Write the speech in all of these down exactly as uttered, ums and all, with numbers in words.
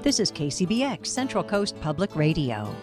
This is K C B X Central Coast Public Radio.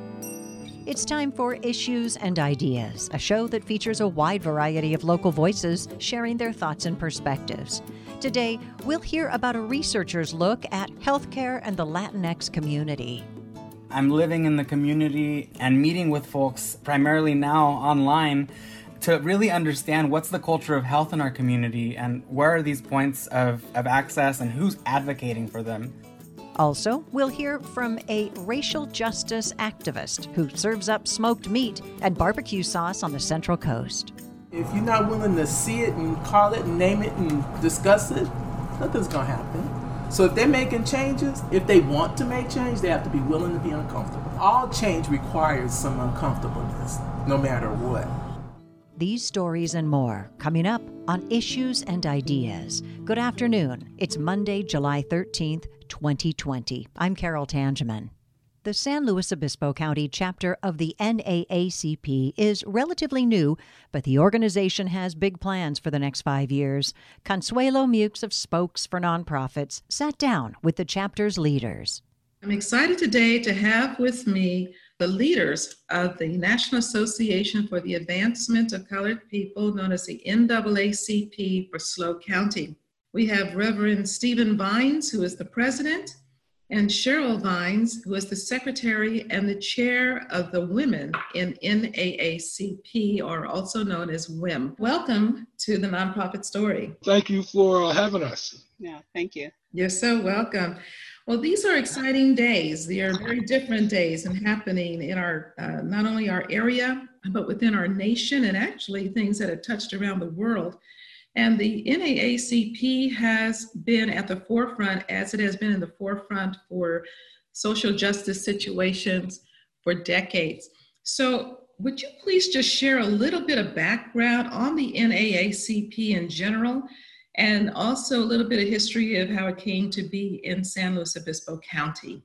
It's time for Issues and Ideas, a show that features a wide variety of local voices sharing their thoughts and perspectives. Today, we'll hear about a researcher's look at healthcare and the Latinx community. I'm living in the community and meeting with folks primarily now online to really understand what's the culture of health in our community and where are these points of, of access and who's advocating for them. Also, we'll hear from a racial justice activist who serves up smoked meat and barbecue sauce on the Central Coast. If you're not willing to see it and call it and name it and discuss it, nothing's going to happen. So if they're making changes, if they want to make change, they have to be willing to be uncomfortable. All change requires some uncomfortableness, no matter what. These stories and more coming up on Issues and Ideas. Good afternoon. It's Monday, July thirteenth, twenty twenty. I'm Carol Tangeman. The San Luis Obispo County chapter of the N double A C P is relatively new, but the organization has big plans for the next five years. Consuelo Mukes of Spokes for Nonprofits sat down with the chapter's leaders. I'm excited today to have with me the leaders of the National Association for the Advancement of Colored People, known as the N double A C P for S L O County. We have Reverend Stephen Vines, who is the president, and Cheryl Vines, who is the secretary and the chair of the Women in N double A C P, or also known as W I M. Welcome to the Nonprofit Story. Thank you for uh, having us. Yeah, thank you. You're so welcome. Well, these are exciting days. They are very different days and happening in our, uh, not only our area, but within our nation, and actually things that have touched around the world. And the N double A C P has been at the forefront, as it has been in the forefront for social justice situations for decades. So would you please just share a little bit of background on the N double A C P in general, and also a little bit of history of how it came to be in San Luis Obispo County?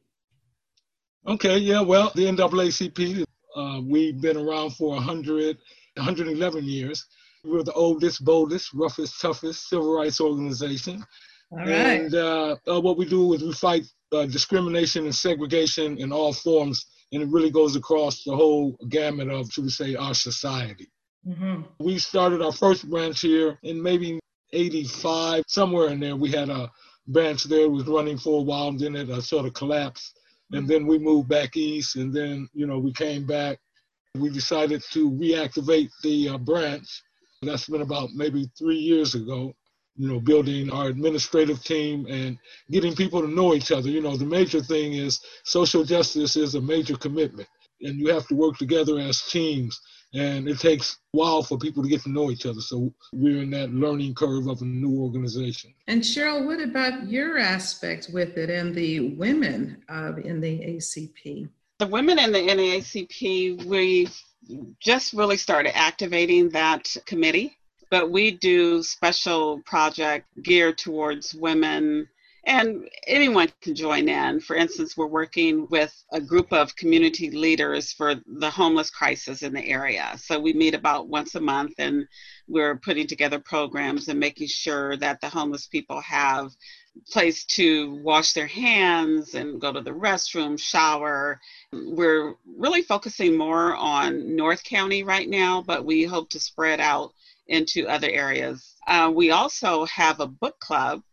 Okay, yeah, well, the N double A C P, uh, we've been around for one hundred, one hundred eleven years. We're the oldest, boldest, roughest, toughest civil rights organization. All right. And uh, uh, what we do is we fight uh, discrimination and segregation in all forms, and it really goes across the whole gamut of, should we say, our society. Mm-hmm. We started our first branch here in maybe eighty-five, somewhere in there. We had a branch there, it was running for a while, and then it uh, sort of collapsed. Mm-hmm. And then we moved back east, and then, you know, we came back. We decided to reactivate the uh, branch. That's been about maybe three years ago, you know, building our administrative team and getting people to know each other. You know, the major thing is social justice is a major commitment, and you have to work together as teams. And it takes a while for people to get to know each other. So we're in that learning curve of a new organization. And Cheryl, what about your aspect with it and the women of N double A C P? The women in the N double A C P, we just really started activating that committee, but we do special project geared towards women, and anyone can join in. For instance, we're working with a group of community leaders for the homeless crisis in the area. So we meet about once a month, and we're putting together programs and making sure that the homeless people have a place to wash their hands and go to the restroom, shower. We're really focusing more on North County right now, but we hope to spread out into other areas. Uh, we also have a book club,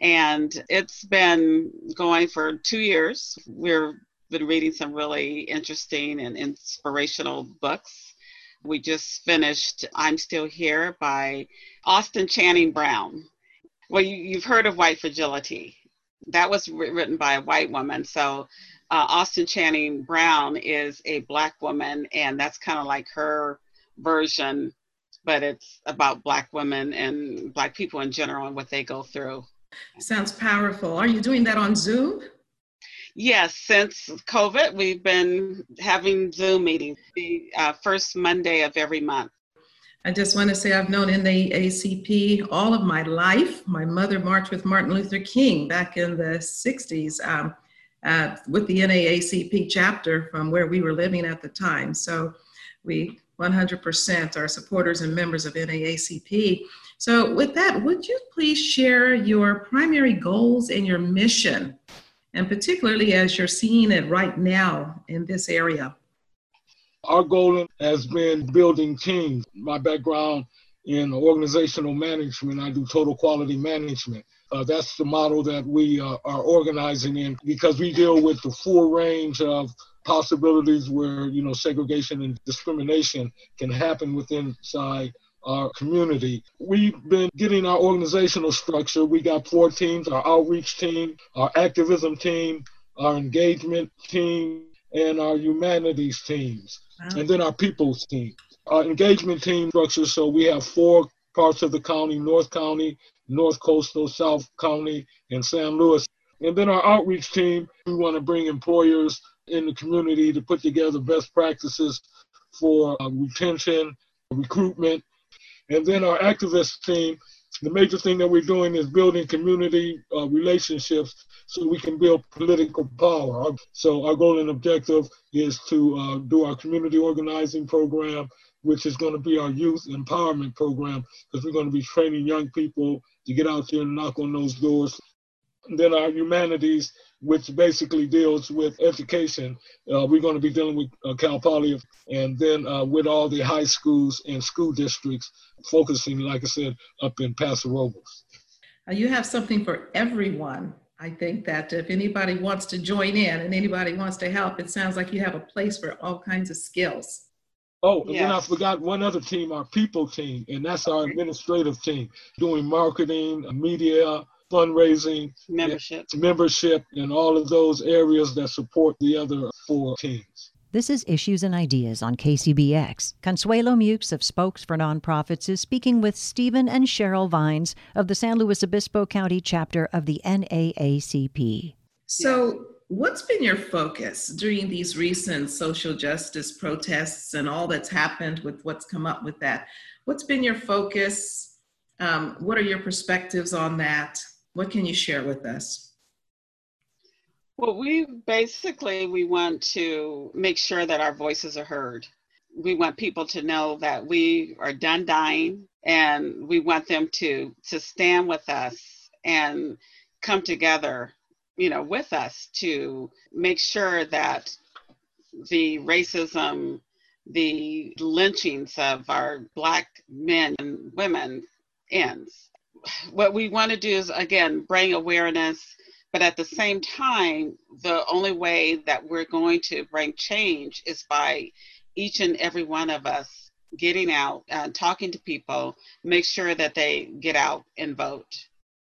and it's been going for two years. We've been reading some really interesting and inspirational books. We just finished I'm Still Here by Austin Channing Brown. Well, you, you've heard of White Fragility. That was written by a white woman. So uh, Austin Channing Brown is a Black woman, and that's kind of like her version, but it's about Black women and Black people in general and what they go through. Sounds powerful. Are you doing that on Zoom? Yes, since COVID, we've been having Zoom meetings the uh, first Monday of every month. I just want to say I've known N double A C P all of my life. My mother marched with Martin Luther King back in the sixties um, uh, with the N double A C P chapter from where we were living at the time. So we one hundred percent are supporters and members of N double A C P. So with that, would you please share your primary goals and your mission and particularly as you're seeing it right now in this area? Our goal has been building teams. My background in organizational management, I do total quality management. Uh, that's the model that we uh, are organizing in, because we deal with the full range of possibilities where, you know, segregation and discrimination can happen within inside our community. We've been getting our organizational structure. We got four teams: our outreach team, our activism team, our engagement team, and our humanities teams, wow. and then our people's team. Our engagement team structure, so we have four parts of the county: North County, North Coastal, South County, and San Luis. And then our outreach team, we want to bring employers in the community to put together best practices for uh, retention, recruitment. And then our activist team, the major thing that we're doing is building community uh, relationships so we can build political power. So our goal and objective is to uh, do our community organizing program, which is going to be our youth empowerment program, because we're going to be training young people to get out there and knock on those doors. And then our humanities, which basically deals with education. Uh, we're going to be dealing with uh, Cal Poly, and then uh, with all the high schools and school districts, focusing, like I said, up in Paso Robles. Uh, you have something for everyone. I think that if anybody wants to join in and anybody wants to help, it sounds like you have a place for all kinds of skills. Oh, and yes. then I forgot one other team, our people team, and that's our administrative team, doing marketing, media, fundraising, membership, membership, and all of those areas that support the other four teams. This is Issues and Ideas on K C B X. Consuelo Mukes of Spokes for Nonprofits is speaking with Stephen and Cheryl Vines of the San Luis Obispo County chapter of the N A A C P. So what's been your focus during these recent social justice protests and all that's happened with what's come up with that? What's been your focus? Um, what are your perspectives on that? What can you share with us? Well, we basically, we want to make sure that our voices are heard. We want people to know that we are done dying, and we want them to, to stand with us and come together, you know, with us to make sure that the racism, the lynchings of our Black men and women ends. What we want to do is, again, bring awareness, but at the same time, the only way that we're going to bring change is by each and every one of us getting out, uh, talking to people, make sure that they get out and vote.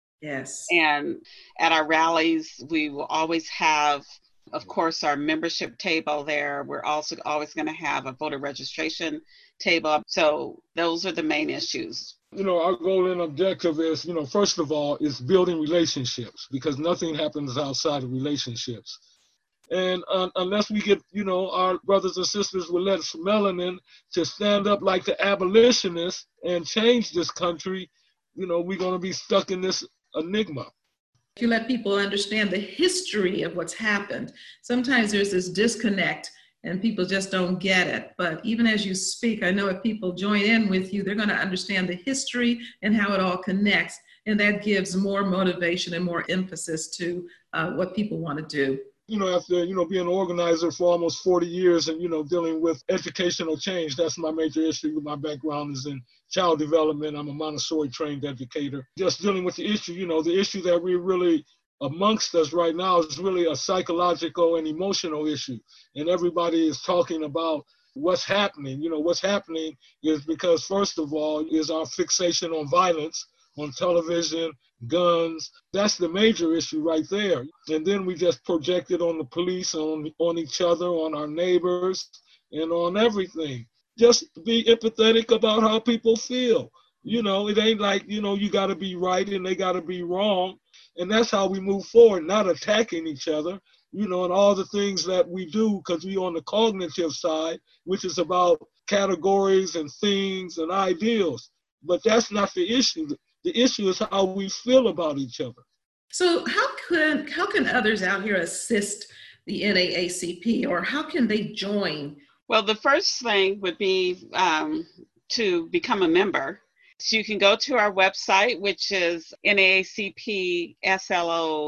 Yes. And at our rallies, we will always have, of course, our membership table there. We're also always going to have a voter registration table. So those are the main issues. You know, our goal and objective is, you know, first of all, is building relationships, because nothing happens outside of relationships. And uh, unless we get, you know, our brothers and sisters with less melanin to stand up like the abolitionists and change this country, you know, we're going to be stuck in this enigma. If you let people understand the history of what's happened, sometimes there's this disconnect and people just don't get it. But even as you speak, I know if people join in with you, they're going to understand the history and how it all connects. And that gives more motivation and more emphasis to uh, what people want to do. You know, after, you know, being an organizer for almost forty years and, you know, dealing with educational change, that's my major issue. My background is in child development. I'm a Montessori trained educator. Just dealing with the issue, you know, the issue that we really amongst us right now is really a psychological and emotional issue. And everybody is talking about what's happening. You know, what's happening is because, first of all, is our fixation on violence, on television, guns. That's the major issue right there. And then we just project it on the police, on, on each other, on our neighbors, and on everything. Just be empathetic about how people feel. You know, it ain't like, you know, you got to be right and they got to be wrong. And that's how we move forward, not attacking each other, you know, and all the things that we do, because we on the cognitive side, which is about categories and things and ideals. But that's not the issue. The issue is how we feel about each other. So how can, how can others out here assist the N double A C P, or how can they join? Well, the first thing would be um, to become a member. So you can go to our website, which is N double A C P S L O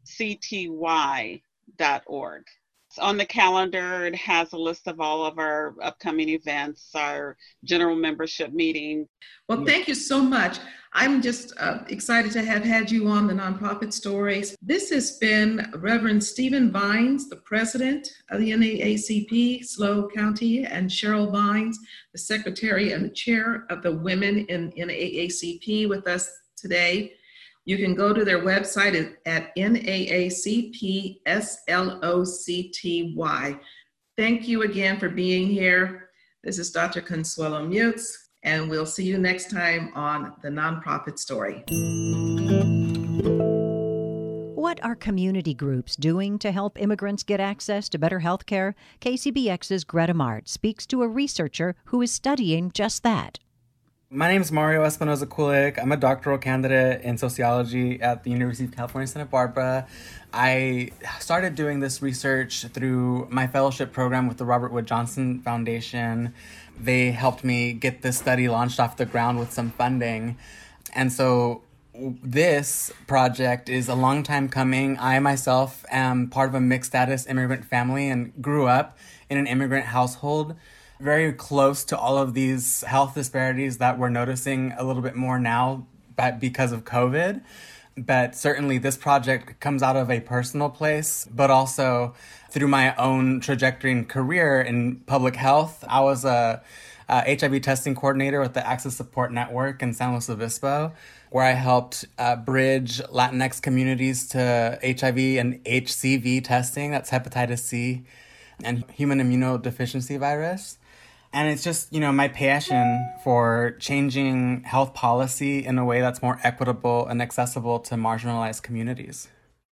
c t y dot org. On the calendar, it has a list of all of our upcoming events, our general membership meeting. Well, thank you so much. I'm just uh, excited to have had you on the Nonprofit Stories. This has been Reverend Stephen Vines, the president of the N double A C P, SLO County, and Cheryl Vines, the secretary and the chair of the Women in N double A C P, with us today. You can go to their website at N double A C P S L O C T Y. Thank you again for being here. This is Doctor Consuelo Mutz, and we'll see you next time on The Nonprofit Story. What are community groups doing to help immigrants get access to better health care? K C B X's Greta Mart speaks to a researcher who is studying just that. My name is Mario Espinoza-Kulik. I'm a doctoral candidate in sociology at the University of California, Santa Barbara. I started doing this research through my fellowship program with the Robert Wood Johnson Foundation. They helped me get this study launched off the ground with some funding. And so this project is a long time coming. I myself am part of a mixed status immigrant family and grew up in an immigrant household, very close to all of these health disparities that we're noticing a little bit more now but because of COVID. But certainly this project comes out of a personal place, but also through my own trajectory and career in public health. I was a, a H I V testing coordinator with the Access Support Network in San Luis Obispo, where I helped uh, bridge Latinx communities to H I V and H C V testing, that's hepatitis C, and human immunodeficiency virus. And it's just, you know, my passion for changing health policy in a way that's more equitable and accessible to marginalized communities.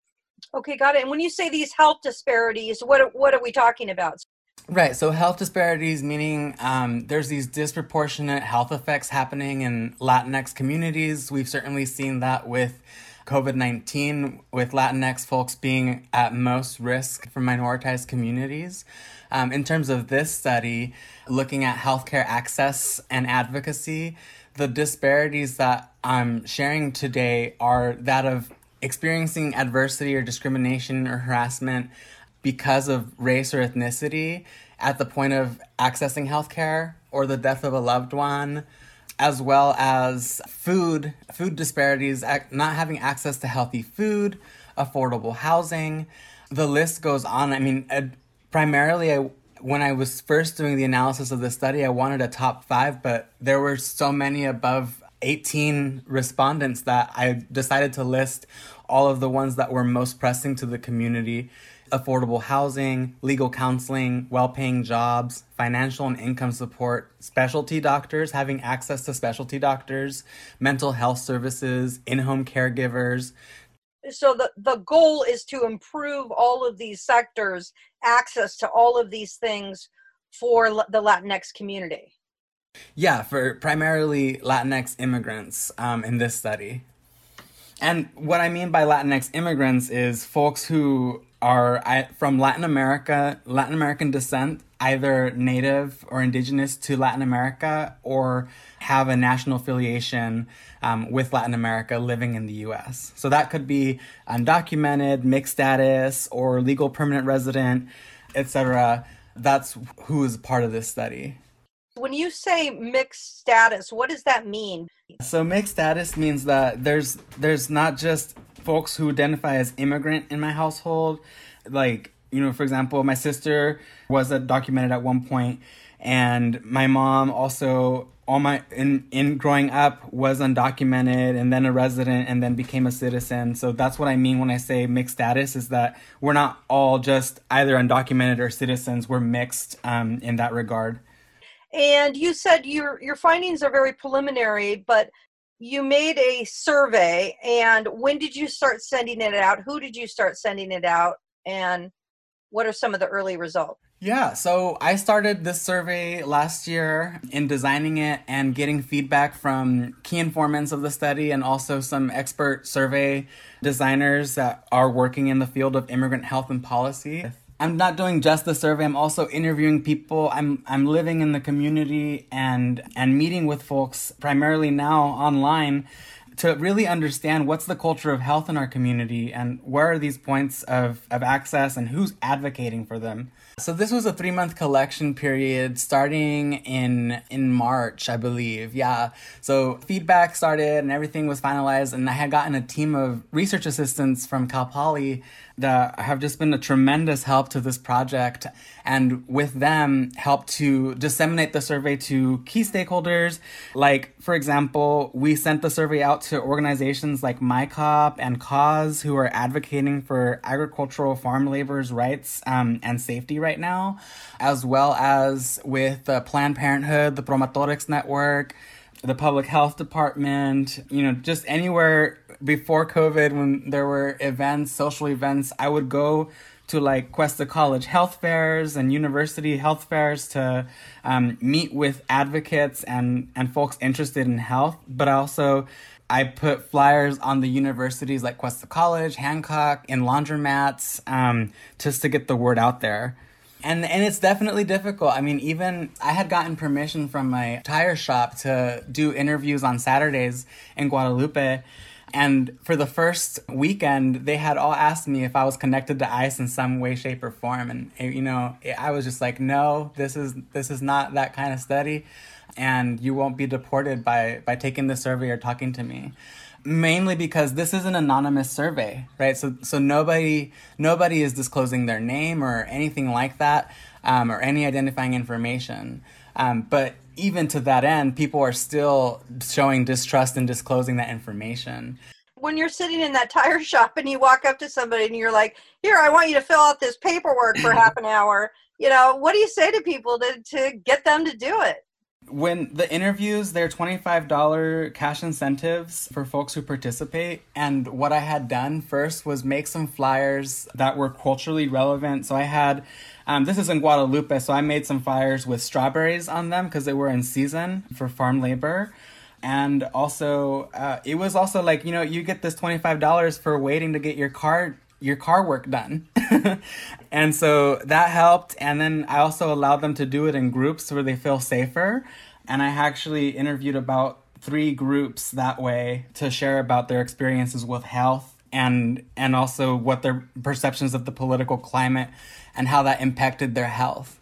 Okay, got it. And when you say these health disparities, what what are we talking about? Right. So health disparities, meaning um, there's these disproportionate health effects happening in Latinx communities. We've certainly seen that with COVID nineteen, with Latinx folks being at most risk for minoritized communities. Um, in terms of this study, looking at healthcare access and advocacy, the disparities that I'm sharing today are that of experiencing adversity or discrimination or harassment because of race or ethnicity at the point of accessing healthcare or the death of a loved one, as well as food, food disparities, not having access to healthy food, affordable housing. The list goes on. I mean, primarily, I, when I was first doing the analysis of the study, I wanted a top five, but there were so many above eighteen respondents that I decided to list all of the ones that were most pressing to the community: affordable housing, legal counseling, well-paying jobs, financial and income support, specialty doctors, having access to specialty doctors, mental health services, in-home caregivers. So the, the goal is to improve all of these sectors, access to all of these things for L- the Latinx community. Yeah, for primarily Latinx immigrants um, in this study. And what I mean by Latinx immigrants is folks who are from Latin America, Latin American descent, either native or indigenous to Latin America, or have a national affiliation um, with Latin America living in the U S. So that could be undocumented, mixed status, or legal permanent resident, et cetera. That's who is part of this study. When you say mixed status, what does that mean? So mixed status means that there's there's not just folks who identify as immigrant in my household. Like, you know, for example, my sister was undocumented at one point, and my mom also, all my in, in growing up, was undocumented and then a resident and then became a citizen. So that's what I mean when I say mixed status, is that we're not all just either undocumented or citizens. We're mixed um, in that regard. And you said your your findings are very preliminary, but you made a survey. And when did you start sending it out? Who did you start sending it out? And what are some of the early results? Yeah, so I started this survey last year in designing it and getting feedback from key informants of the study and also some expert survey designers that are working in the field of immigrant health and policy. I'm not doing just the survey. I'm also interviewing people. I'm I'm living in the community and and meeting with folks primarily now online, to really understand what's the culture of health in our community and where are these points of, of access and who's advocating for them. So this was a three-month collection period starting in in March, I believe. Yeah. So feedback started and everything was finalized, and I had gotten a team of research assistants from Cal Poly that have just been a tremendous help to this project, and with them helped to disseminate the survey to key stakeholders. Like, for example, we sent the survey out to organizations like MyCop and Cause, who are advocating for agricultural farm laborers' rights um, and safety right now, as well as with uh, Planned Parenthood, the Promotorix Network, the Public Health Department, you know, just anywhere before COVID when there were events, social events, I would go to like Cuesta College health fairs and university health fairs to um, meet with advocates and, and folks interested in health. But also I put flyers on the universities like Cuesta College, Hancock, in laundromats, um, just to get the word out there. And and it's definitely difficult. I mean, even I had gotten permission from my tire shop to do interviews on Saturdays in Guadalupe. And for the first weekend, they had all asked me if I was connected to ICE in some way, shape, or form. And, you know, I was just like, no, this is this is not that kind of study. And you won't be deported by, by taking the survey or talking to me. Mainly because this is an anonymous survey, right? So so nobody nobody is disclosing their name or anything like that, um, or any identifying information. Um, but even to that end, people are still showing distrust and disclosing that information. When you're sitting in that tire shop and you walk up to somebody and you're like, here, I want you to fill out this paperwork for half an hour, you know, what do you say to people to, to get them to do it? When the interviews, they're twenty-five dollars cash incentives for folks who participate. And what I had done first was make some flyers that were culturally relevant. So I had, um, this is in Guadalupe, so I made some flyers with strawberries on them because they were in season for farm labor. And also, uh, it was also like, you know, you get this twenty-five dollars for waiting to get your car your car work done. And so that helped. And then I also allowed them to do it in groups where they feel safer. And I actually interviewed about three groups that way to share about their experiences with health and and also what their perceptions of the political climate and how that impacted their health.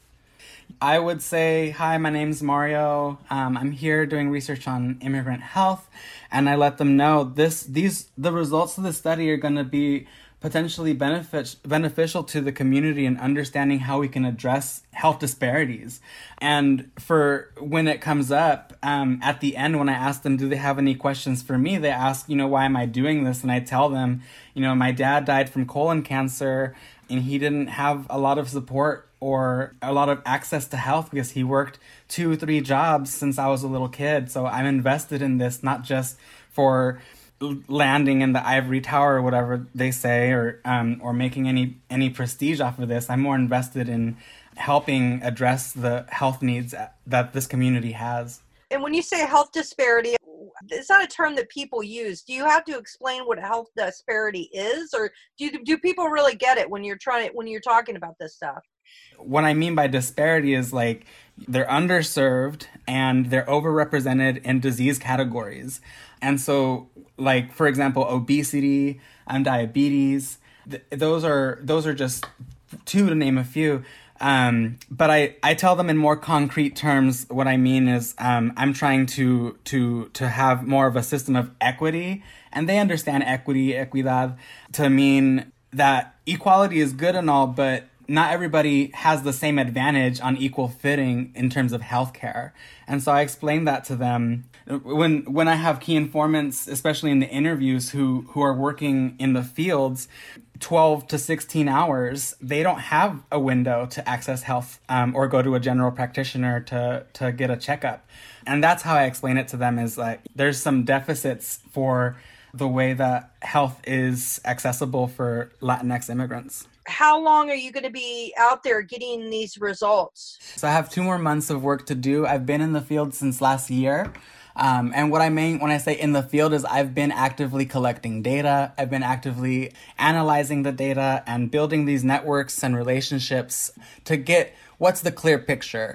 I would say, hi, my name's Mario. Um, I'm here doing research on immigrant health. And I let them know this these the results of the study are going to be potentially benefit, beneficial to the community in understanding how we can address health disparities. And for when it comes up, um, at the end, when I ask them, do they have any questions for me? They ask, you know, why am I doing this? And I tell them, you know, my dad died from colon cancer and he didn't have a lot of support or a lot of access to health because he worked two, three jobs since I was a little kid. So I'm invested in this, not just for landing in the ivory tower or whatever they say, or um, or making any any prestige off of this. I'm more invested in helping address the health needs that this community has. And when you say health disparity, it's not a term that people use. Do you have to explain what health disparity is, or do you, do people really get it when you're trying to, when you're talking about this stuff? What I mean by disparity is like they're underserved and they're overrepresented in disease categories. And so, like, for example, obesity and diabetes, th- those are those are just two to name a few. Um, but I, I tell them in more concrete terms. What I mean is um, I'm trying to to to have more of a system of equity, and they understand equity, equidad, to mean that equality is good and all, but not everybody has the same advantage on equal footing in terms of healthcare. And so I explained that to them. When when I have key informants, especially in the interviews, who, who are working in the fields, twelve to sixteen hours, they don't have a window to access health um, or go to a general practitioner to, to get a checkup. And that's how I explain it to them, is like there's some deficits for the way that health is accessible for Latinx immigrants. How long are you going to be out there getting these results? So I have two more months of work to do. I've been in the field since last year. Um, and what I mean when I say in the field is I've been actively collecting data. I've been actively analyzing the data and building these networks and relationships to get what's the clear picture.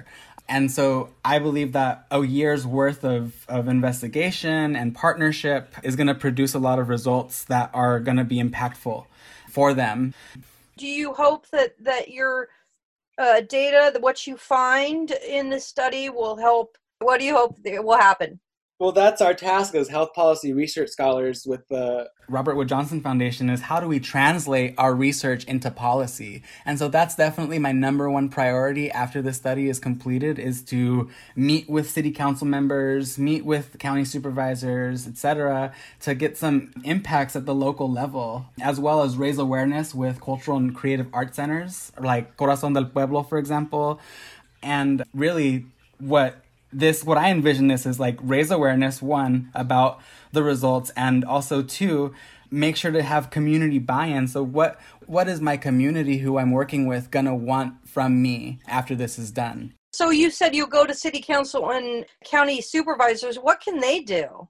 And so I believe that a year's worth of, of investigation and partnership is going to produce a lot of results that are going to be impactful for them. Do you hope that, that your uh, data, that what you find in this study will help? What do you hope will happen? Well, that's our task as health policy research scholars with the Robert Wood Johnson Foundation, is how do we translate our research into policy? And so that's definitely my number one priority after the study is completed, is to meet with city council members, meet with county supervisors, et cetera, to get some impacts at the local level, as well as raise awareness with cultural and creative art centers, like Corazón del Pueblo, for example. And really what This, what I envision this is like raise awareness, one, about the results, and also two, make sure to have community buy-in. So what what is my community who I'm working with gonna want from me after this is done? So you said you go to city council and county supervisors. What can they do?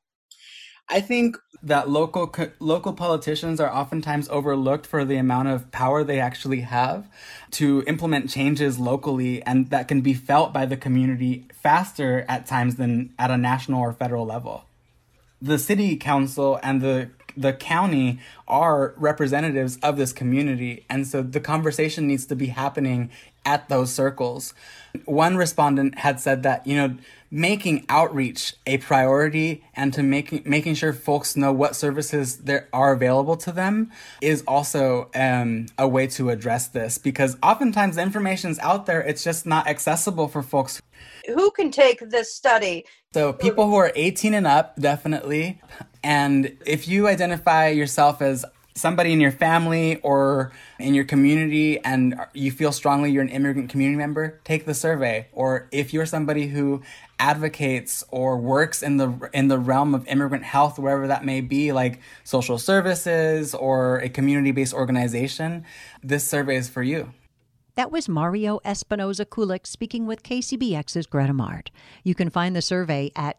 I think that local local politicians are oftentimes overlooked for the amount of power they actually have to implement changes locally, and that can be felt by the community faster at times than at a national or federal level. The city council and the the county are representatives of this community, and so the conversation needs to be happening at those circles. One respondent had said that, you know, making outreach a priority and to making making sure folks know what services there are available to them is also um, a way to address this, because oftentimes the information is out there, it's just not accessible for folks. Who can take this study? So people who are eighteen and up, definitely. And if you identify yourself as somebody in your family or in your community and you feel strongly you're an immigrant community member, take the survey. Or if you're somebody who advocates or works in the in the realm of immigrant health, wherever that may be, like social services or a community-based organization, this survey is for you. That was Mario Espinoza Kulik speaking with K C B X's Greta Mart. You can find the survey at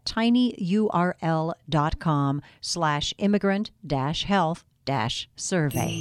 tinyurl.com slash immigrant dash health dash survey.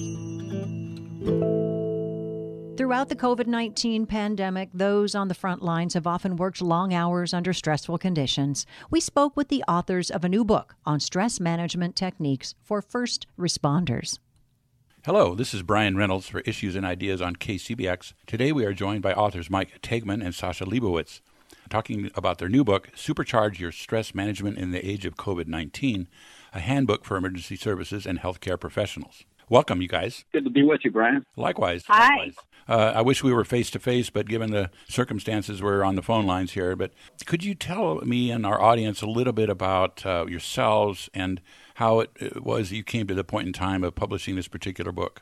Throughout the covid nineteen pandemic, those on the front lines have often worked long hours under stressful conditions. We spoke with the authors of a new book on stress management techniques for first responders. Hello, this is Brian Reynolds for Issues and Ideas on K C B X. Today we are joined by authors Mike Tegman and Sasha Leibowitz, talking about their new book, Supercharge Your Stress Management in the Age of covid nineteen, a handbook for emergency services and healthcare professionals. Welcome, you guys. Good to be with you, Brian. Likewise. Hi. Likewise. Uh, I wish we were face-to-face, but given the circumstances, we're on the phone lines here. But could you tell me and our audience a little bit about uh, yourselves and how it, it was you came to the point in time of publishing this particular book?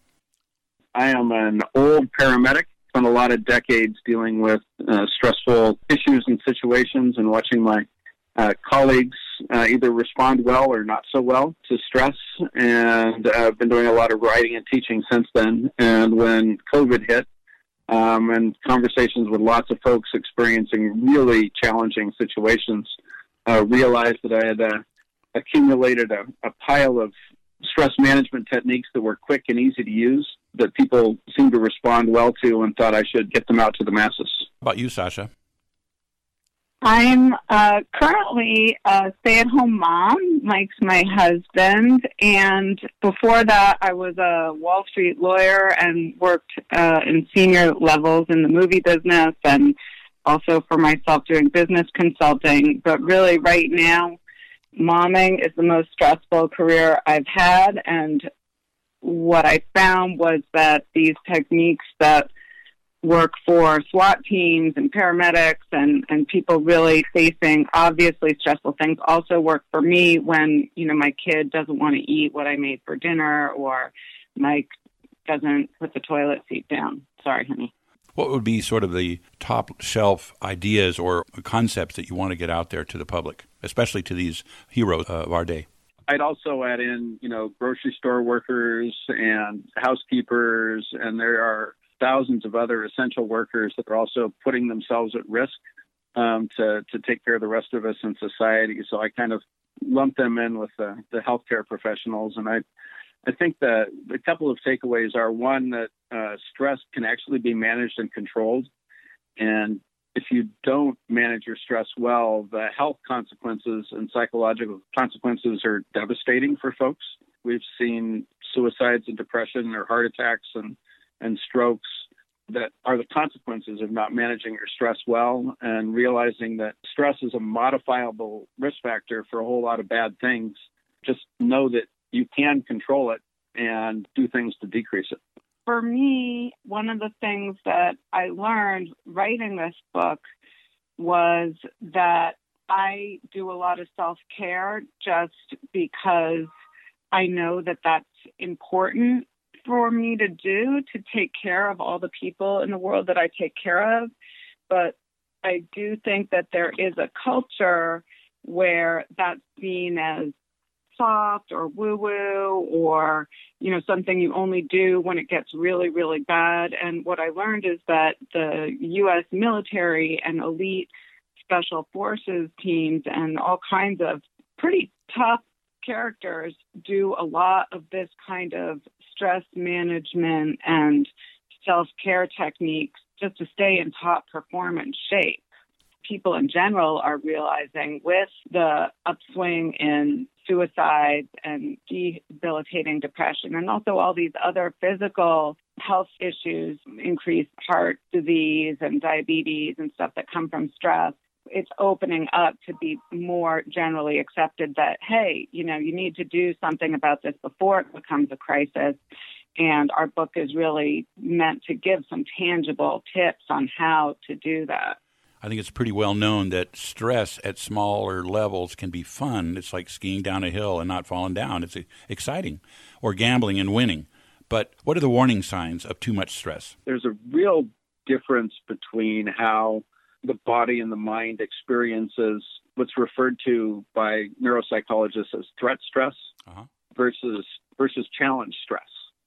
I am an old paramedic. Spent a lot of decades dealing with uh, stressful issues and situations and watching my uh, colleagues uh, either respond well or not so well to stress. And uh, I've been doing a lot of writing and teaching since then. And when COVID hit, um, and conversations with lots of folks experiencing really challenging situations, uh, realized that I had uh, accumulated a, a pile of stress management techniques that were quick and easy to use that people seemed to respond well to, and thought I should get them out to the masses. How about you, Sasha? I'm uh, currently a stay-at-home mom. Mike's my husband, and before that, I was a Wall Street lawyer and worked uh, in senior levels in the movie business, and also for myself doing business consulting. But really, right now, momming is the most stressful career I've had, and what I found was that these techniques that work for SWAT teams and paramedics and, and people really facing obviously stressful things also work for me when, you know, my kid doesn't want to eat what I made for dinner, or Mike doesn't put the toilet seat down. Sorry, honey. What would be sort of the top shelf ideas or concepts that you want to get out there to the public, especially to these heroes of our day? I'd also add in, you know, grocery store workers and housekeepers, and there are thousands of other essential workers that are also putting themselves at risk um, to, to take care of the rest of us in society. So I kind of lump them in with the, the healthcare professionals. And I I think that a couple of takeaways are, one, that uh, stress can actually be managed and controlled. And if you don't manage your stress well, the health consequences and psychological consequences are devastating for folks. We've seen suicides and depression or heart attacks and, and strokes that are the consequences of not managing your stress well, and realizing that stress is a modifiable risk factor for a whole lot of bad things. Just know that you can control it and do things to decrease it. For me, one of the things that I learned writing this book was that I do a lot of self-care just because I know that that's important for me to do, to take care of all the people in the world that I take care of. But I do think that there is a culture where that's seen as soft or woo-woo, or, you know, something you only do when it gets really, really bad. And what I learned is that the U S military and elite special forces teams and all kinds of pretty tough characters do a lot of this kind of stress management and self-care techniques just to stay in top performance shape. People in general are realizing with the upswing in suicides and debilitating depression, and also all these other physical health issues, increased heart disease and diabetes and stuff that come from stress, it's opening up to be more generally accepted that, hey, you know, you need to do something about this before it becomes a crisis. And our book is really meant to give some tangible tips on how to do that. I think it's pretty well known that stress at smaller levels can be fun. It's like skiing down a hill and not falling down. It's exciting. Or gambling and winning. But what are the warning signs of too much stress? There's a real difference between how the body and the mind experiences what's referred to by neuropsychologists as threat stress uh-huh. versus versus challenge stress.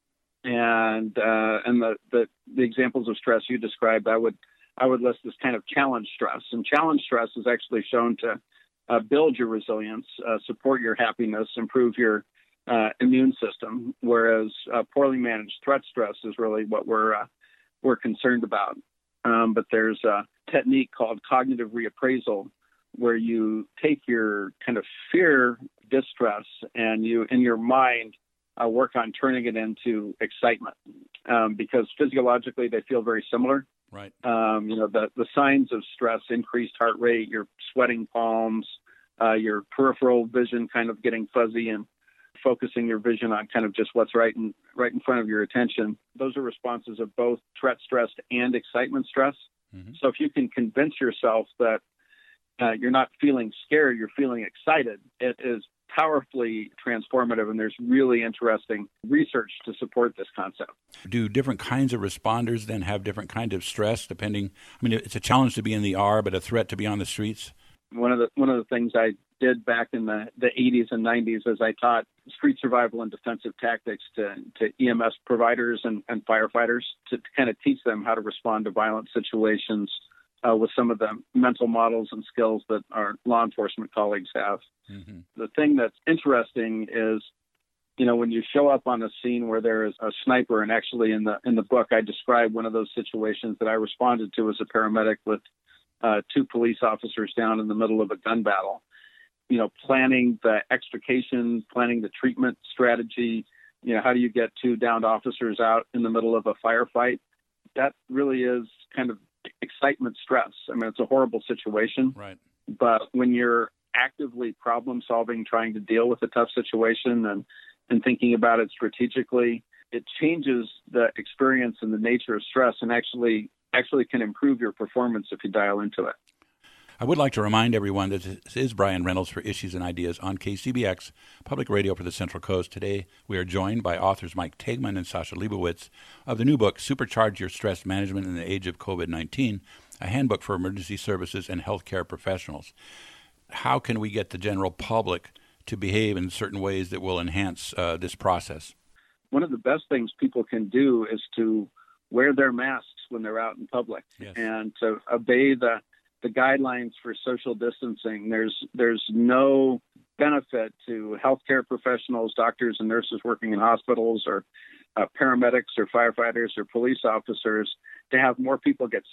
And uh, and the, the, the examples of stress you described, I would I would list as kind of challenge stress. And challenge stress is actually shown to uh, build your resilience, uh, support your happiness, improve your uh, immune system, whereas uh, poorly managed threat stress is really what we're uh, we're concerned about. Um, but there's a technique called cognitive reappraisal, where you take your kind of fear, distress, and you, in your mind, uh, work on turning it into excitement, um, because physiologically they feel very similar. Right. Um, you know, the, the signs of stress: increased heart rate, your sweating palms, uh, your peripheral vision kind of getting fuzzy, and focusing your vision on kind of just what's right in right in front of your attention. Those are responses of both threat stress and excitement stress. Mm-hmm. So if you can convince yourself that uh, you're not feeling scared, you're feeling excited, it is powerfully transformative, and there's really interesting research to support this concept. Do different kinds of responders then have different kinds of stress depending? I mean, it's a challenge to be in the R, but a threat to be on the streets? One of the one of the things I did back in the, the eighties and nineties is I taught street survival and defensive tactics to, to E M S providers and, and firefighters to, to kind of teach them how to respond to violent situations uh, with some of the mental models and skills that our law enforcement colleagues have. Mm-hmm. The thing that's interesting is, you know, when you show up on a scene where there is a sniper, and actually in the in the book I describe one of those situations that I responded to as a paramedic with uh, two police officers down in the middle of a gun battle. You know, planning the extrication, planning the treatment strategy, you know, how do you get two downed officers out in the middle of a firefight? That really is kind of excitement stress. I mean, it's a horrible situation. Right. But when you're actively problem solving, trying to deal with a tough situation and, and thinking about it strategically, it changes the experience and the nature of stress, and actually actually can improve your performance if you dial into it. I would like to remind everyone that this is Brian Reynolds for Issues and Ideas on K C B X, Public Radio for the Central Coast. Today, we are joined by authors Mike Taigman and Sasha Leibowitz of the new book, Supercharge Your Stress Management in the Age of COVID nineteen, a handbook for emergency services and healthcare professionals. How can we get the general public to behave in certain ways that will enhance uh, this process? One of the best things people can do is to wear their masks when they're out in public, yes, and to obey the the guidelines for social distancing. There's there's no benefit to healthcare professionals, doctors and nurses working in hospitals, or uh, paramedics or firefighters or police officers to have more people get sick.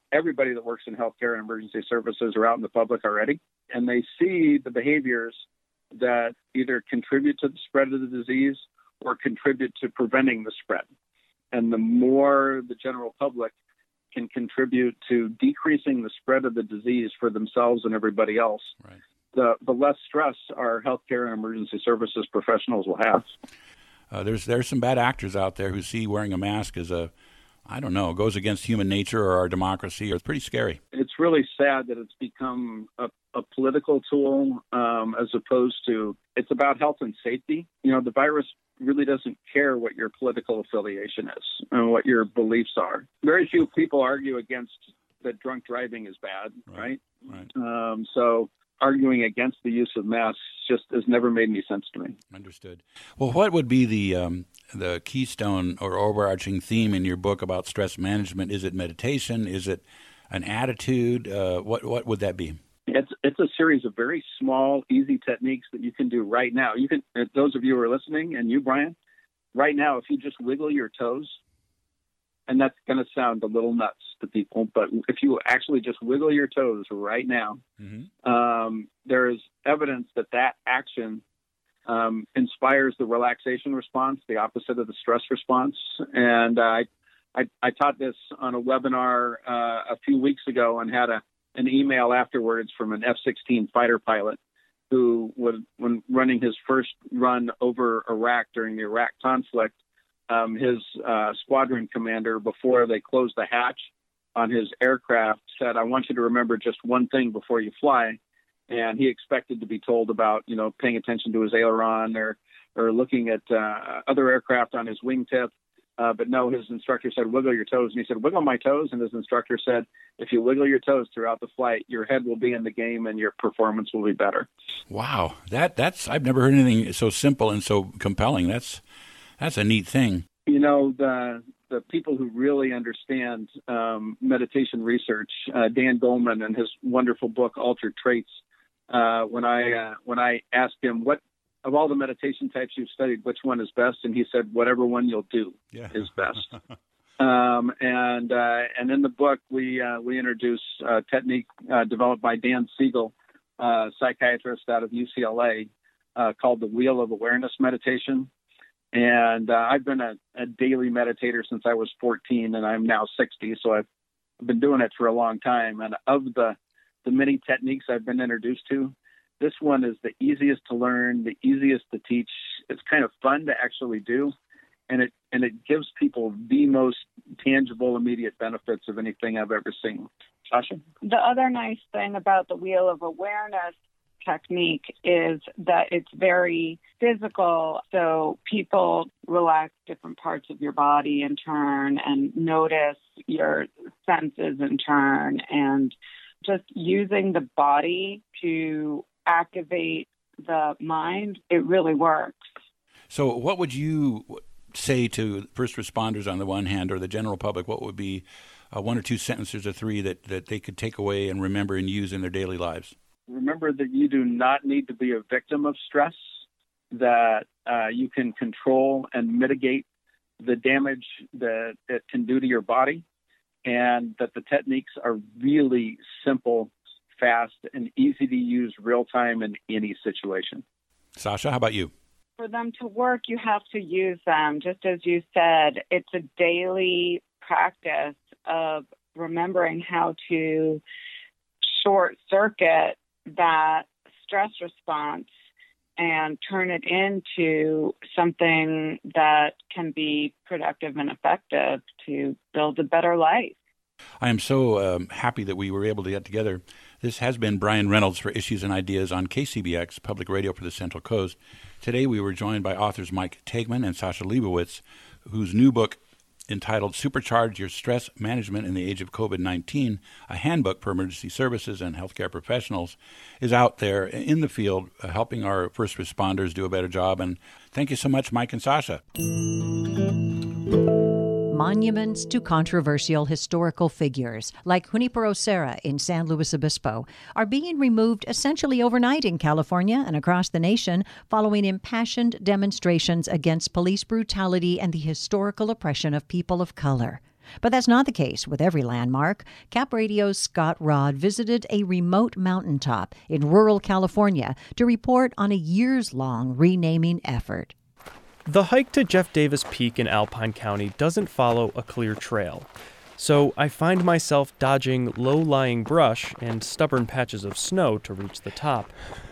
everybody that works in healthcare and emergency services are out in the public already, and they see the behaviors that either contribute to the spread of the disease or contribute to preventing the spread. And the more the general public can contribute to decreasing the spread of the disease for themselves and everybody else, right. the, the less stress our healthcare and emergency services professionals will have. Uh, there's there's some bad actors out there who see wearing a mask as a, I don't know, goes against human nature or our democracy. It's pretty scary. It's really sad that it's become a, a political tool um, as opposed to, it's about health and safety. You know, the virus really doesn't care what your political affiliation is and what your beliefs are. Very few people argue against that drunk driving is bad, right? Right. right. Um, so arguing against the use of masks just has never made any sense to me. Understood. Well, what would be the um, the keystone or overarching theme in your book about stress management? Is it meditation? Is it an attitude? Uh, what what would that be? It's it's a series of very small, easy techniques that you can do right now. You can, those of you who are listening, and you, Brian, right now, if you just wiggle your toes, and that's going to sound a little nuts to people, but if you actually just wiggle your toes right now, mm-hmm. um, there is evidence that that action um, inspires the relaxation response, the opposite of the stress response. And uh, I, I I taught this on a webinar uh, a few weeks ago and had a an email afterwards from an F sixteen fighter pilot who, would, when running his first run over Iraq during the Iraq conflict, um, his uh, squadron commander, before they closed the hatch on his aircraft, said, "I want you to remember just one thing before you fly." And he expected to be told about, you know, paying attention to his aileron or, or looking at uh, other aircraft on his wingtip. Uh, but no, his instructor said, "Wiggle your toes." And he said, "Wiggle my toes." And his instructor said, "If you wiggle your toes throughout the flight, your head will be in the game and your performance will be better." Wow. That that's I've never heard anything so simple and so compelling. That's that's a neat thing. You know, the the people who really understand um, meditation research, uh, Dan Goleman and his wonderful book, Altered Traits, uh, when I uh, when I asked him, what of all the meditation types you've studied, which one is best? And he said, whatever one you'll do yeah. is best. um, and uh, and in the book, we uh, we introduce a technique uh, developed by Dan Siegel, uh, psychiatrist out of U C L A, uh, called the Wheel of Awareness meditation. And uh, I've been a, a daily meditator since I was fourteen, and I'm now sixty, so I've been doing it for a long time. And of the, the many techniques I've been introduced to, this one is the easiest to learn, the easiest to teach. It's kind of fun to actually do, and it and it gives people the most tangible, immediate benefits of anything I've ever seen. Sasha? The other nice thing about the Wheel of Awareness technique is that it's very physical, so people relax different parts of your body in turn and notice your senses in turn, and just using the body to activate the mind, it really works. So what would you say to first responders on the one hand, or the general public? What would be uh, one or two sentences or three that, that they could take away and remember and use in their daily lives? Remember that you do not need to be a victim of stress, that uh, you can control and mitigate the damage that it can do to your body, and that the techniques are really simple, fast, and easy to use real time in any situation. Sasha, how about you? For them to work, you have to use them. Just as you said, it's a daily practice of remembering how to short circuit that stress response and turn it into something that can be productive and effective to build a better life. I am so um, happy that we were able to get together. This has been Brian Reynolds for Issues and Ideas on K C B X, Public Radio for the Central Coast. Today we were joined by authors Mike Taigman and Sasha Leibowitz, whose new book entitled Supercharge Your Stress Management in the Age of COVID nineteen, a handbook for emergency services and healthcare professionals, is out there in the field uh, helping our first responders do a better job. And thank you so much, Mike and Sasha. Monuments to controversial historical figures, like Junipero Serra in San Luis Obispo, are being removed essentially overnight in California and across the nation following impassioned demonstrations against police brutality and the historical oppression of people of color. But that's not the case with every landmark. Cap Radio's Scott Rod visited a remote mountaintop in rural California to report on a years-long renaming effort. The hike to Jeff Davis Peak in Alpine County doesn't follow a clear trail. So I find myself dodging low-lying brush and stubborn patches of snow to reach the top.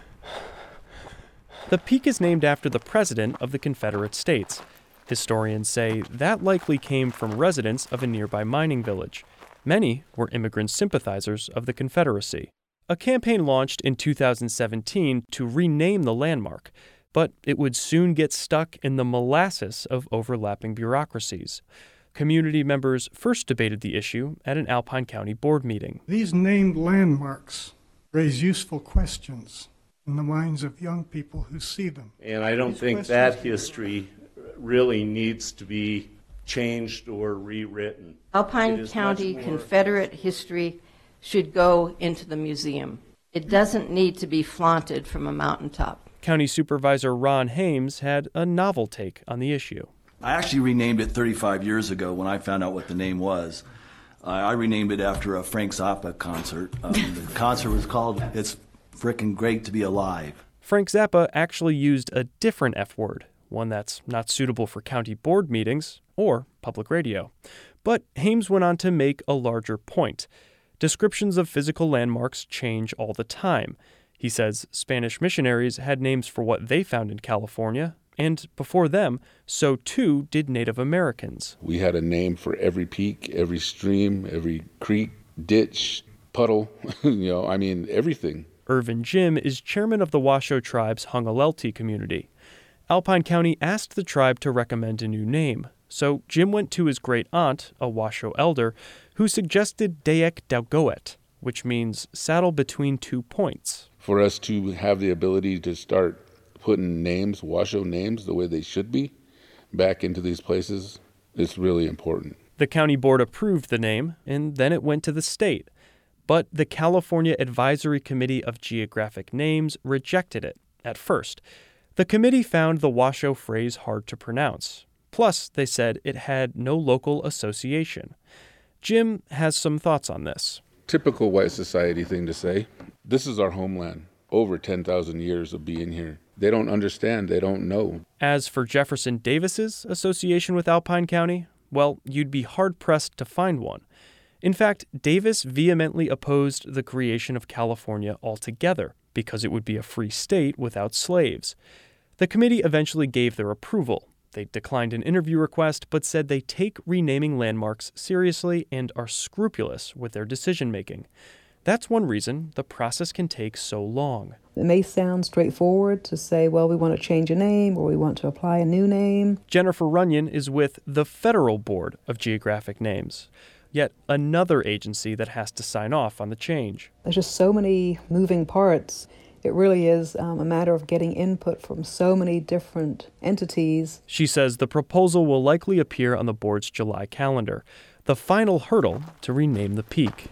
The peak is named after the President of the Confederate States. Historians say that likely came from residents of a nearby mining village. Many were immigrant sympathizers of the Confederacy. A campaign launched in two thousand seventeen to rename the landmark, but it would soon get stuck in the molasses of overlapping bureaucracies. Community members first debated the issue at an Alpine County board meeting. These named landmarks raise useful questions in the minds of young people who see them. And I don't These think that history really needs to be changed or rewritten. Alpine County Confederate history should go into the museum. It doesn't need to be flaunted from a mountaintop. County Supervisor Ron Hames had a novel take on the issue. I actually renamed it thirty-five years ago when I found out what the name was. Uh, I renamed it after a Frank Zappa concert. Um, the concert was called It's Frickin' Great to Be Alive. Frank Zappa actually used a different F word, one that's not suitable for county board meetings or public radio. But Hames went on to make a larger point. Descriptions of physical landmarks change all the time. He says Spanish missionaries had names for what they found in California, and before them, so too did Native Americans. We had a name for every peak, every stream, every creek, ditch, puddle, you know, I mean, everything. Irvin Jim is chairman of the Washoe Tribe's Hungalelti community. Alpine County asked the tribe to recommend a new name, so Jim went to his great aunt, a Washoe elder, who suggested Dayak Dalgoet, which means saddle between two points. For us to have the ability to start putting names, Washoe names, the way they should be, back into these places, is really important. The county board approved the name, and then it went to the state. But the California Advisory Committee of Geographic Names rejected it at first. The committee found the Washoe phrase hard to pronounce. Plus, they said it had no local association. Jim has some thoughts on this. Typical white society thing to say. This is our homeland. Over ten thousand years of being here. They don't understand. They don't know. As for Jefferson Davis's association with Alpine County, well, you'd be hard-pressed to find one. In fact, Davis vehemently opposed the creation of California altogether because it would be a free state without slaves. The committee eventually gave their approval. They declined an interview request but said they take renaming landmarks seriously and are scrupulous with their decision-making. That's one reason the process can take so long. It may sound straightforward to say, well, we want to change a name or we want to apply a new name. Jennifer Runyon is with the Federal Board of Geographic Names, yet another agency that has to sign off on the change. There's just so many moving parts. It really is um, a matter of getting input from so many different entities. She says the proposal will likely appear on the board's July calendar, the final hurdle to rename the peak.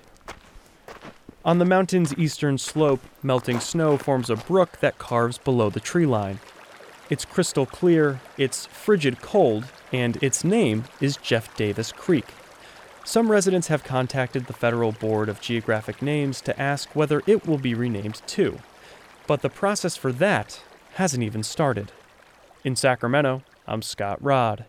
On the mountain's eastern slope, melting snow forms a brook that carves below the tree line. It's crystal clear, it's frigid cold, and its name is Jeff Davis Creek. Some residents have contacted the Federal Board of Geographic Names to ask whether it will be renamed too. But the process for that hasn't even started. In Sacramento, I'm Scott Rod.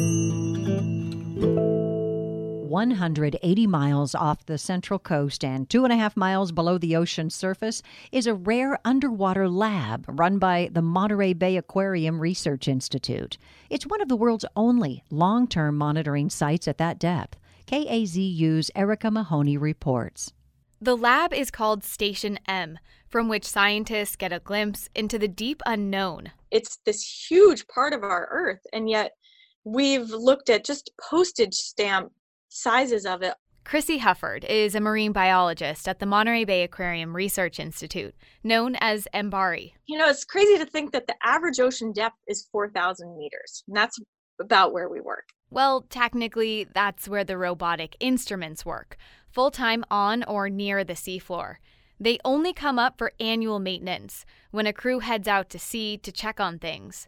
one hundred eighty miles off the Central Coast and two and a half miles below the ocean surface is a rare underwater lab run by the Monterey Bay Aquarium Research Institute. It's one of the world's only long-term monitoring sites at that depth. K A Z U's Erica Mahoney reports. The lab is called Station M, from which scientists get a glimpse into the deep unknown. It's this huge part of our Earth, and yet we've looked at just postage stamp sizes of it. Chrissy Hufford is a marine biologist at the Monterey Bay Aquarium Research Institute, known as MBARI. You know, it's crazy to think that the average ocean depth is four thousand meters, and that's about where we work. Well, technically, that's where the robotic instruments work, full-time on or near the seafloor. They only come up for annual maintenance, when a crew heads out to sea to check on things.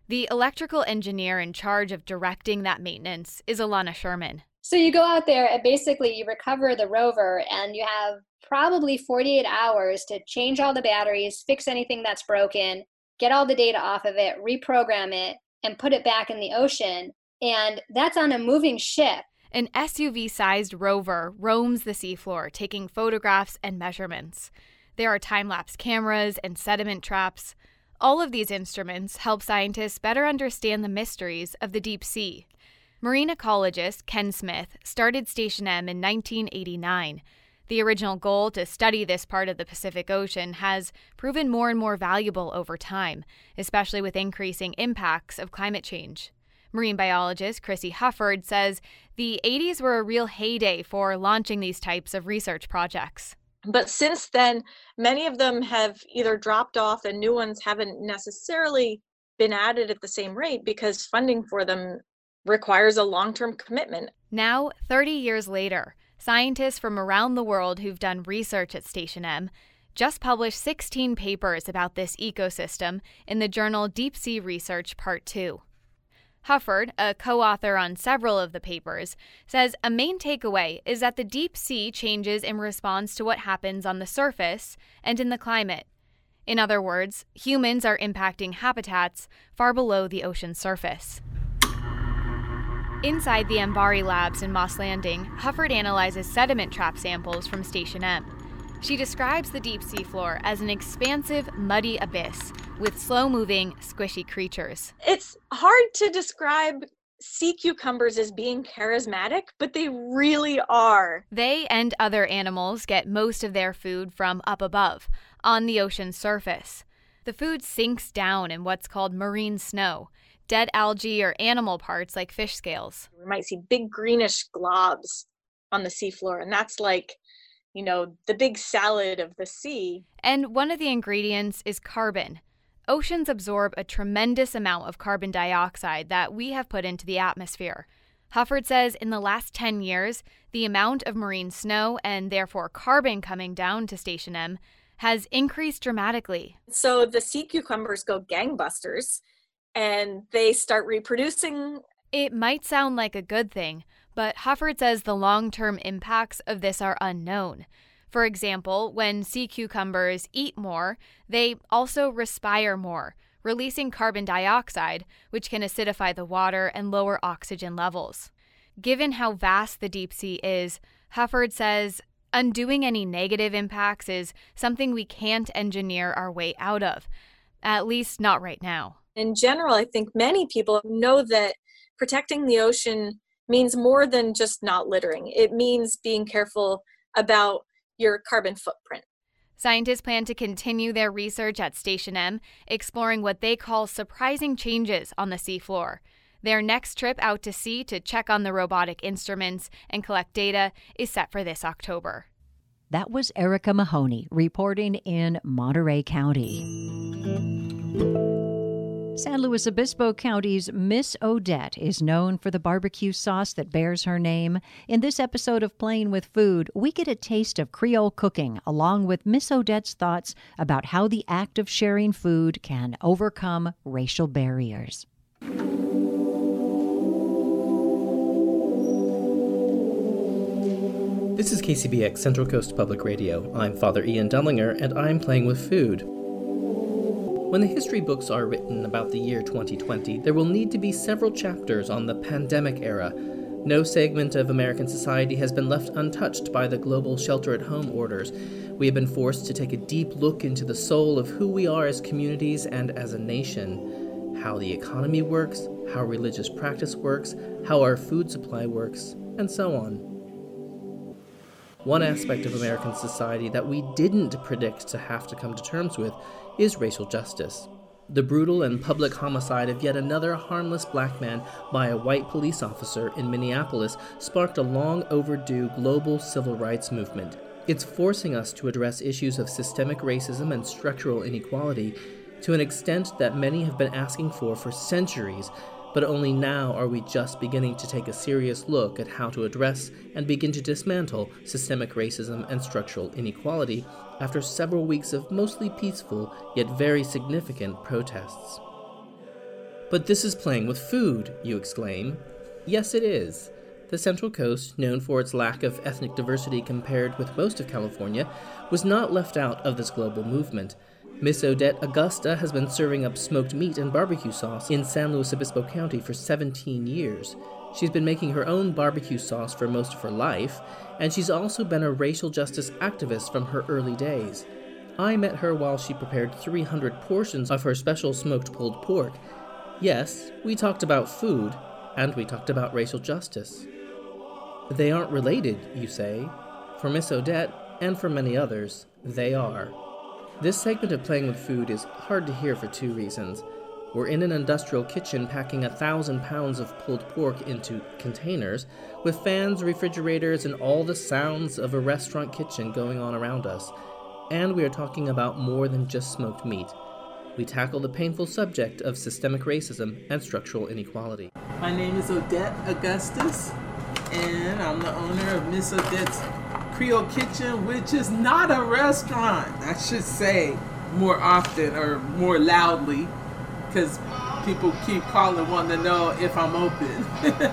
The electrical engineer in charge of directing that maintenance is Alana Sherman. So you go out there and basically you recover the rover and you have probably forty-eight hours to change all the batteries, fix anything that's broken, get all the data off of it, reprogram it, and put it back in the ocean. And that's on a moving ship. An S U V-sized rover roams the seafloor, taking photographs and measurements. There are time-lapse cameras and sediment traps. All of these instruments help scientists better understand the mysteries of the deep sea. Marine ecologist Ken Smith started Station M in nineteen eighty-nine. The original goal to study this part of the Pacific Ocean has proven more and more valuable over time, especially with increasing impacts of climate change. Marine biologist Chrissy Hufford says the eighties were a real heyday for launching these types of research projects. But since then, many of them have either dropped off and new ones haven't necessarily been added at the same rate because funding for them requires a long-term commitment. Now, thirty years later, scientists from around the world who've done research at Station M just published sixteen papers about this ecosystem in the journal Deep Sea Research Part two. Hufford, a co-author on several of the papers, says a main takeaway is that the deep sea changes in response to what happens on the surface and in the climate. In other words, humans are impacting habitats far below the ocean's surface. Inside the MBARI labs in Moss Landing, Hufford analyzes sediment trap samples from Station M. She describes the deep sea floor as an expansive, muddy abyss with slow-moving, squishy creatures. It's hard to describe sea cucumbers as being charismatic, but they really are. They and other animals get most of their food from up above, on the ocean's surface. The food sinks down in what's called marine snow, dead algae or animal parts like fish scales. We might see big greenish globs on the seafloor, and that's like, you know, the big salad of the sea. And one of the ingredients is carbon. Oceans absorb a tremendous amount of carbon dioxide that we have put into the atmosphere. Hufford says in the last ten years, the amount of marine snow and therefore carbon coming down to Station M has increased dramatically. So the sea cucumbers go gangbusters and they start reproducing. It might sound like a good thing, but Hufford says the long-term impacts of this are unknown. For example, when sea cucumbers eat more, they also respire more, releasing carbon dioxide, which can acidify the water and lower oxygen levels. Given how vast the deep sea is, Hufford says undoing any negative impacts is something we can't engineer our way out of, at least not right now. In general, I think many people know that protecting the ocean means more than just not littering. It means being careful about your carbon footprint. Scientists plan to continue their research at Station M, exploring what they call surprising changes on the seafloor. Their next trip out to sea to check on the robotic instruments and collect data is set for this October. That was Erica Mahoney reporting in Monterey County. San Luis Obispo County's Miss Odette is known for the barbecue sauce that bears her name. In this episode of Playing with Food, we get a taste of Creole cooking, along with Miss Odette's thoughts about how the act of sharing food can overcome racial barriers. This is K C B X Central Coast Public Radio. I'm Father Ian Dunlinger, and I'm Playing with Food. When the history books are written about the year twenty twenty, there will need to be several chapters on the pandemic era. No segment of American society has been left untouched by the global shelter-at-home orders. We have been forced to take a deep look into the soul of who we are as communities and as a nation, how the economy works, how religious practice works, how our food supply works, and so on. One aspect of American society that we didn't predict to have to come to terms with is racial justice. The brutal and public homicide of yet another harmless black man by a white police officer in Minneapolis sparked a long overdue global civil rights movement. It's forcing us to address issues of systemic racism and structural inequality to an extent that many have been asking for for centuries, but only now are we just beginning to take a serious look at how to address and begin to dismantle systemic racism and structural inequality after several weeks of mostly peaceful yet very significant protests. But this is playing with food, you exclaim. Yes, it is. The Central Coast, known for its lack of ethnic diversity compared with most of California, was not left out of this global movement. Miss Odette Augusta has been serving up smoked meat and barbecue sauce in San Luis Obispo County for seventeen years. She's been making her own barbecue sauce for most of her life, and she's also been a racial justice activist from her early days. I met her while she prepared three hundred portions of her special smoked pulled pork. Yes, we talked about food, and we talked about racial justice. They aren't related, you say. For Miss Odette, and for many others, they are. This segment of Playing with Food is hard to hear for two reasons. We're in an industrial kitchen packing a thousand pounds of pulled pork into containers, with fans, refrigerators, and all the sounds of a restaurant kitchen going on around us. And we are talking about more than just smoked meat. We tackle the painful subject of systemic racism and structural inequality. My name is Odette Augustus, and I'm the owner of Miss Odette's Creole Kitchen, which is not a restaurant, I should say more often or more loudly, because people keep calling wanting to know if I'm open.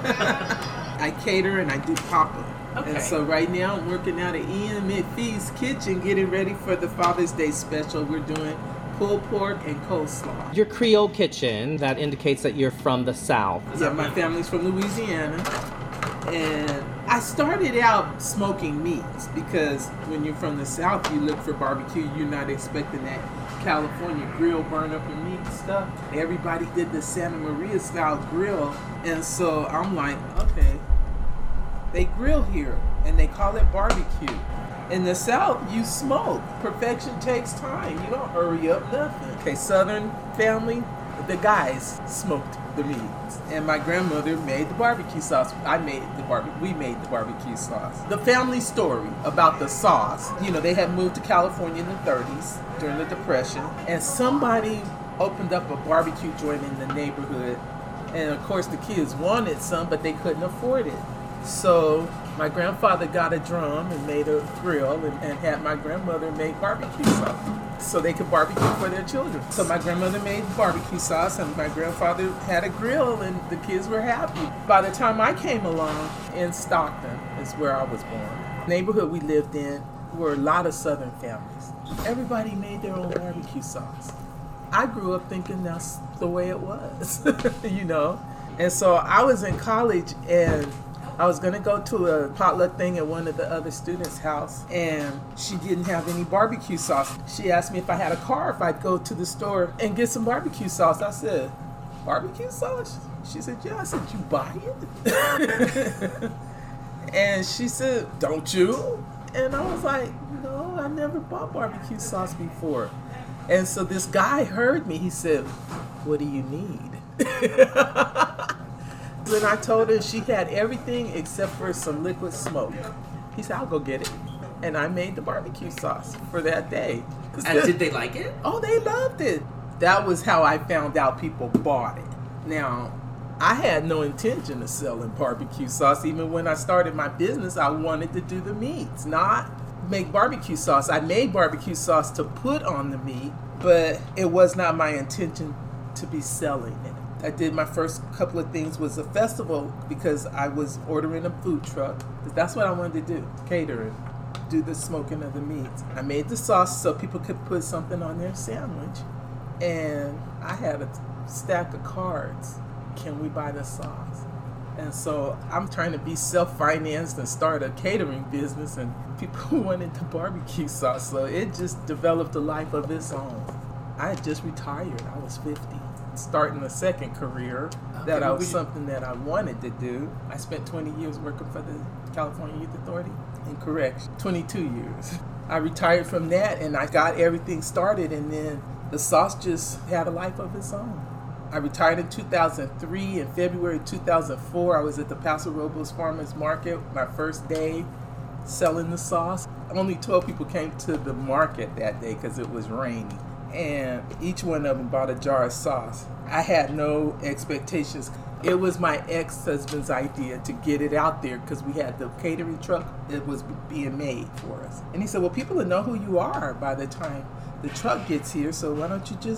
I cater and I do pop-up. Okay. And so right now I'm working out at Ian McPhee's Kitchen, getting ready for the Father's Day special. We're doing pulled pork and coleslaw. Your Creole Kitchen, that indicates that you're from the South. Yeah, my family's from Louisiana. And I started out smoking meats because when you're from the South, you look for barbecue. You're not expecting that California grill burn up your meat stuff. Everybody did the Santa Maria style grill. And so I'm like, okay, they grill here and they call it barbecue. In the South, you smoke. Perfection takes time. You don't hurry up nothing. Okay, Southern family, the guys smoked the meats, and my grandmother made the barbecue sauce. I made the barbecue. We made the barbecue sauce. The family story about the sauce. You know, they had moved to California in the thirties during the Depression, and somebody opened up a barbecue joint in the neighborhood, and of course the kids wanted some, but they couldn't afford it. So my grandfather got a drum and made a grill and, and had my grandmother make barbecue sauce so they could barbecue for their children. So my grandmother made barbecue sauce and my grandfather had a grill and the kids were happy. By the time I came along in Stockton is where I was born. The neighborhood we lived in were a lot of Southern families. Everybody made their own barbecue sauce. I grew up thinking that's the way it was, you know? And so I was in college and I was going to go to a potluck thing at one of the other students' house, and she didn't have any barbecue sauce. She asked me if I had a car, if I'd go to the store and get some barbecue sauce. I said, barbecue sauce? She said, yeah. I said, you buy it? And she said, don't you? And I was like, no, I never bought barbecue sauce before. And so this guy heard me. He said, what do you need? When I told her she had everything except for some liquid smoke, he said, I'll go get it. And I made the barbecue sauce for that day. And did they like it? Oh, they loved it. That was how I found out people bought it. Now, I had no intention of selling barbecue sauce. Even when I started my business, I wanted to do the meats, not make barbecue sauce. I made barbecue sauce to put on the meat, but it was not my intention to be selling it. I did my first couple of things was a festival because I was ordering a food truck. That's what I wanted to do, catering, do the smoking of the meats. I made the sauce so people could put something on their sandwich. And I had a stack of cards. Can we buy the sauce? And so I'm trying to be self-financed and start a catering business, and people wanted the barbecue sauce. So it just developed a life of its own. I had just retired. I was fifty. Starting a second career okay, that I was something that I wanted to do. I spent twenty years working for the California Youth Authority in correction, twenty-two years. I retired from that and I got everything started, and then the sauce just had a life of its own. I retired in two thousand three. In February two thousand four, I was at the Paso Robles Farmers Market, my first day selling the sauce. Only twelve people came to the market that day because it was rainy. And each one of them bought a jar of sauce. I had no expectations. It was my ex-husband's idea to get it out there because we had the catering truck that was being made for us. And he said, well, people will know who you are by the time the truck gets here, so why don't you just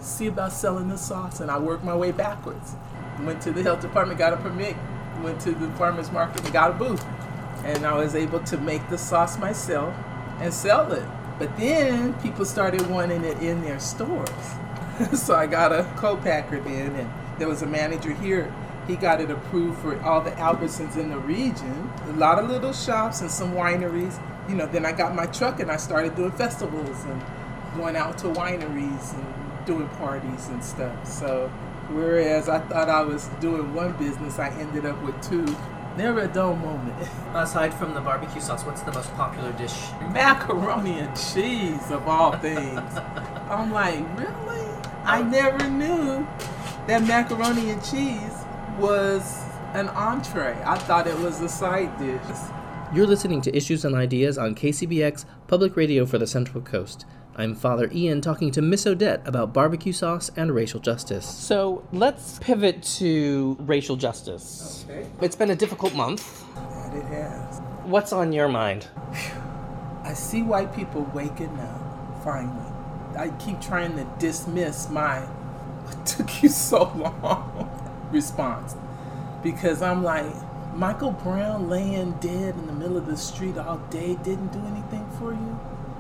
see about selling the sauce. And I worked my way backwards. Went to the health department, got a permit, went to the farmer's market and got a booth. And I was able to make the sauce myself and sell it. But then people started wanting it in their stores. So I got a co-packer then, and there was a manager here. He got it approved for all the Albertsons in the region, a lot of little shops and some wineries. You know, then I got my truck and I started doing festivals and going out to wineries and doing parties and stuff. So whereas I thought I was doing one business, I ended up with two. Never a dull moment. Aside from the barbecue sauce, what's the most popular dish? Macaroni and cheese, of all things. I'm like, really? I never knew that macaroni and cheese was an entree. I thought it was a side dish. You're listening to Issues and Ideas on K C B X, Public Radio for the Central Coast. I'm Father Ian talking to Miss Odette about barbecue sauce and racial justice. So let's pivot to racial justice. Okay. It's been a difficult month. That it has. What's on your mind? I see white people waking up, finally. I keep trying to dismiss my, what took you so long response. Because I'm like, Michael Brown laying dead in the middle of the street all day didn't do anything for you?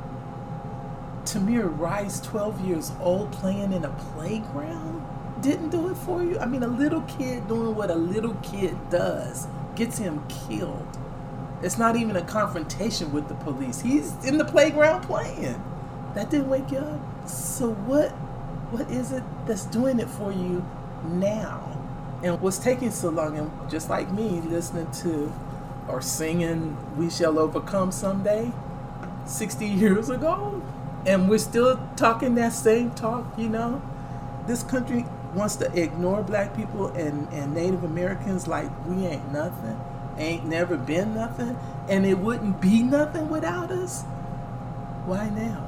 Tamir Rice, twelve years old, playing in a playground, didn't do it for you? I mean, a little kid doing what a little kid does gets him killed. It's not even a confrontation with the police. He's in the playground playing. That didn't wake you up? So what, what is it that's doing it for you now? And what's taking so long, and just like me, listening to or singing We Shall Overcome Someday, sixty years ago? And we're still talking that same talk, you know? This country wants to ignore black people and, and Native Americans like we ain't nothing, ain't never been nothing, and it wouldn't be nothing without us. Why now?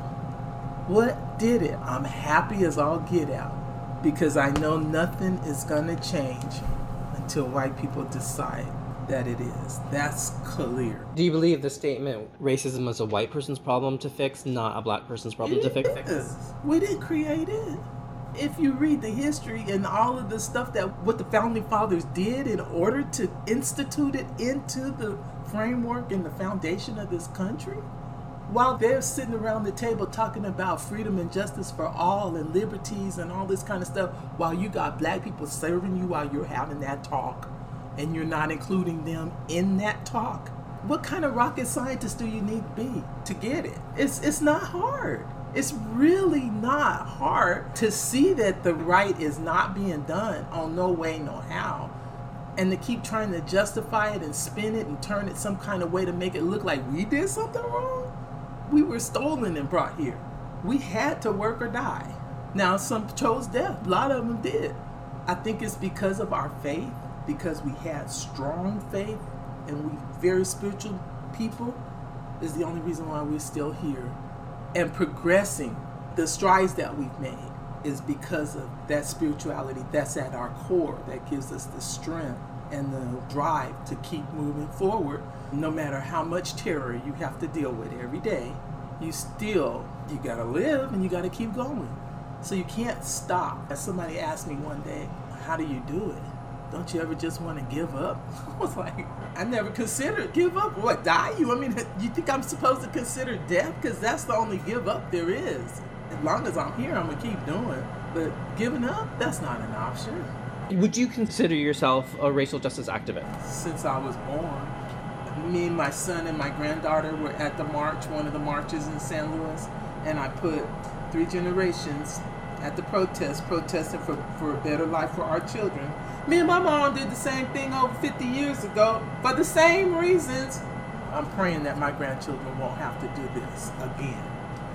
What did it? I'm happy as all get out because I know nothing is gonna change until white people decide that it is. That's clear. Do you believe the statement, racism is a white person's problem to fix, not a black person's problem to fix? It is. We didn't create it. If you read the history and all of the stuff that what the Founding Fathers did in order to institute it into the framework and the foundation of this country, while they're sitting around the table talking about freedom and justice for all and liberties and all this kind of stuff, while you got black people serving you while you're having that talk, and you're not including them in that talk. What kind of rocket scientist do you need to be to get it? It's it's not hard. It's really not hard to see that the right is not being done on no way, no how. And to keep trying to justify it and spin it and turn it some kind of way to make it look like we did something wrong. We were stolen and brought here. We had to work or die. Now, some chose death. A lot of them did. I think it's because of our faith, because we had strong faith and we very spiritual people is the only reason why we're still here and progressing. The strides that we've made is because of that spirituality that's at our core that gives us the strength and the drive to keep moving forward. No matter how much terror you have to deal with every day, you still, you gotta live and you gotta keep going. So you can't stop. As somebody asked me one day, how do you do it? Don't you ever just want to give up? I was like, I never considered give up. What, die? You? I mean, you think I'm supposed to consider death? Because that's the only give up there is. As long as I'm here, I'm going to keep doing. But giving up, that's not an option. Would you consider yourself a racial justice activist? Since I was born. Me and my son and my granddaughter were at the march, one of the marches in San Luis, and I put three generations at the protest, protesting for, for a better life for our children. Me and my mom did the same thing over fifty years ago for the same reasons. I'm praying that my grandchildren won't have to do this again.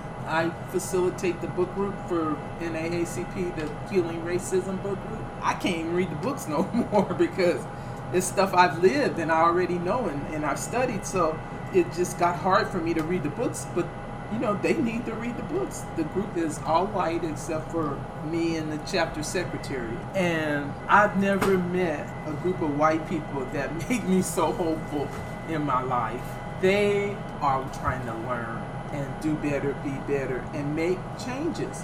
I facilitate the book group for N double A C P, the Healing Racism book group. I can't even read the books no more because it's stuff I've lived and I already know and, and I've studied. So it just got hard for me to read the books, but you know, they need to read the books. The group is all white except for me and the chapter secretary. And I've never met a group of white people that make me so hopeful in my life. They are trying to learn and do better, be better, and make changes.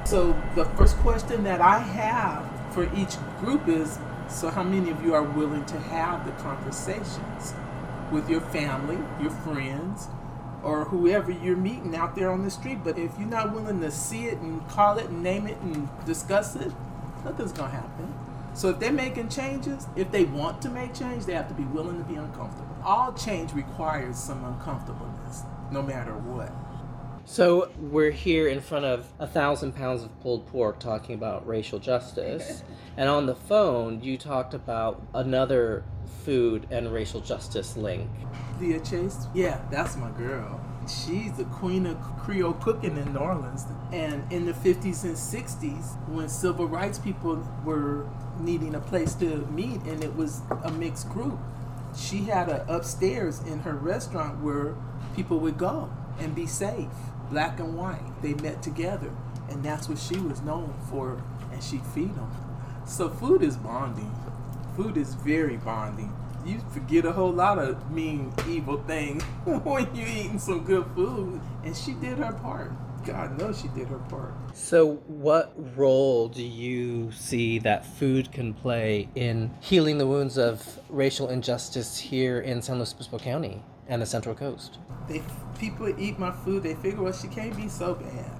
So the first question that I have for each group is, so how many of you are willing to have the conversations with your family, your friends, or whoever you're meeting out there on the street? But if you're not willing to see it and call it and name it and discuss it, nothing's gonna happen. So if they're making changes, if they want to make change, they have to be willing to be uncomfortable. All change requires some uncomfortableness, no matter what. So we're here in front of a thousand pounds of pulled pork talking about racial justice. And on the phone, you talked about another food and racial justice link. Leah Chase? Yeah, that's my girl. She's the queen of Creole cooking in New Orleans. And in the fifties and sixties, when civil rights people were needing a place to meet and it was a mixed group, she had a upstairs in her restaurant where people would go and be safe. Black and white, they met together, and that's what she was known for, and she'd feed them. So food is bonding. Food is very bonding. You forget a whole lot of mean, evil things when you're eating some good food, and she did her part. God knows she did her part. So what role do you see that food can play in healing the wounds of racial injustice here in San Luis Obispo County and the Central Coast? They people eat my food, they figure, well, she can't be so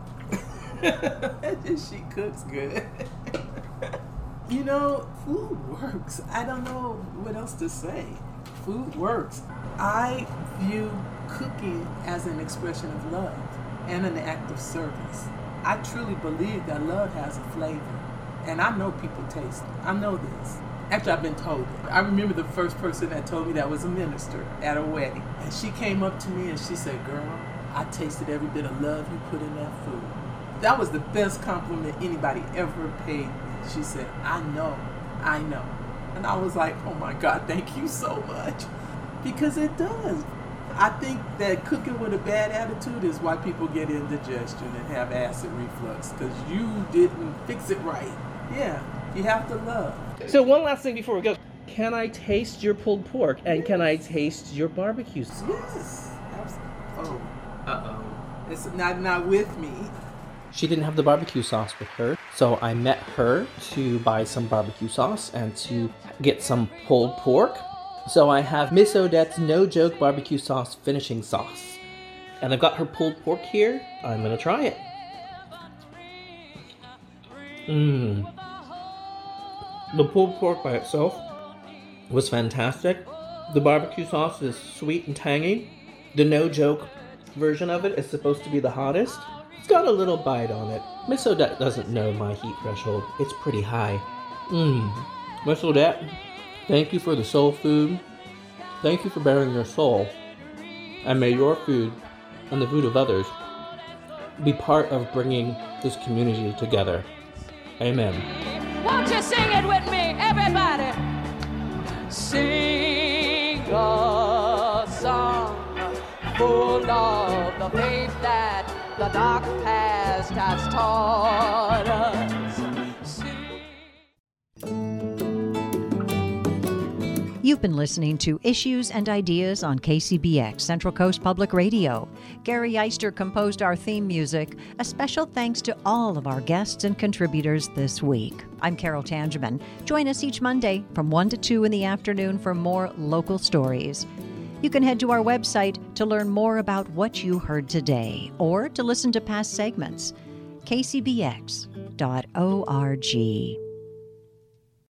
bad. She cooks good. You know, food works. I don't know what else to say. Food works. I view cooking as an expression of love and an act of service. I truly believe that love has a flavor, and I know people taste it. I know this. Actually, I've been told it. I remember the first person that told me that was a minister at a wedding. And she came up to me and she said, girl, I tasted every bit of love you put in that food. That was the best compliment anybody ever paid me. She said, I know, I know. And I was like, oh my God, thank you so much. Because it does. I think that cooking with a bad attitude is why people get indigestion and have acid reflux, because you didn't fix it right. Yeah, you have to love. So one last thing before we go. Can I taste your pulled pork? And yes. Can I taste your barbecue sauce? Yes. Oh. Uh-oh. It's not, not with me. She didn't have the barbecue sauce with her, so I met her to buy some barbecue sauce and to get some pulled pork. So I have Miss Odette's No Joke Barbecue Sauce Finishing Sauce. And I've got her pulled pork here. I'm gonna try it. Mmm. The pulled pork by itself was fantastic. The barbecue sauce is sweet and tangy. The No Joke version of it is supposed to be the hottest. It's got a little bite on it. Miss Odette doesn't know my heat threshold. It's pretty high. Mmm. Miss Odette, thank you for the soul food. Thank you for bearing your soul. And may your food and the food of others be part of bringing this community together. Amen. Won't you sing it with me, everybody? Sing a song full of the faith that the dark past has taught us. You've been listening to Issues and Ideas on K C B X, Central Coast Public Radio. Gary Eister composed our theme music. A special thanks to all of our guests and contributors this week. I'm Carol Tangeman. Join us each Monday from one to two in the afternoon for more local stories. You can head to our website to learn more about what you heard today or to listen to past segments. k c b x dot org.